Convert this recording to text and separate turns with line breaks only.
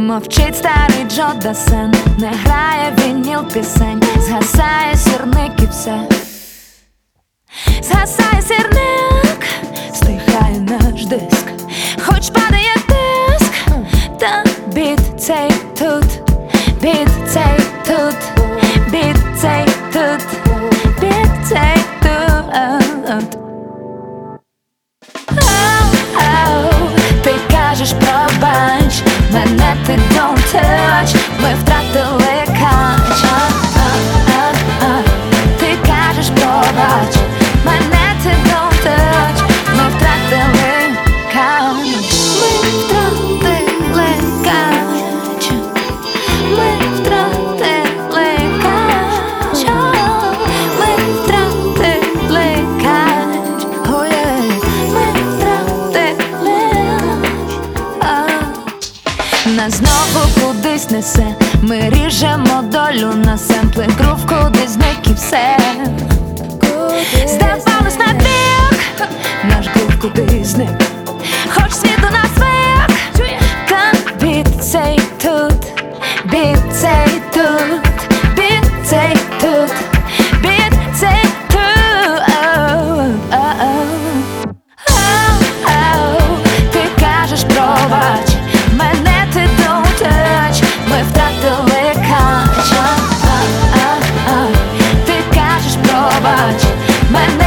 Мовчить старий Джо Дассен, не грає вініл пісень, згасає сірник і все. Згасає сірник, стихає наш диск, хоч падає диск, та біт цей тут, біт цей тут, біт цей тут, біт цей тут. Ти кажеш пробач, мене ти don't touch, ми втратили кач. Ти кажеш пробач, мене ти don't touch, ми втратили кач. Ми втратили кач, ми втратили кач, ми втратили кач, oh yeah. Ми втратили. Нас знову кудись несе, ми ріжемо долю на семпли, грув кудись зник і все. Здавалось на бік, наш грув кудись зник, хоч світ у нас вик, та біт цей тут, біт цей тут, біт цей тут, біт цей тут. Ти кажеш пробач, мене ти don't touch, ми втратили кач. Ти кажеш пробач, мене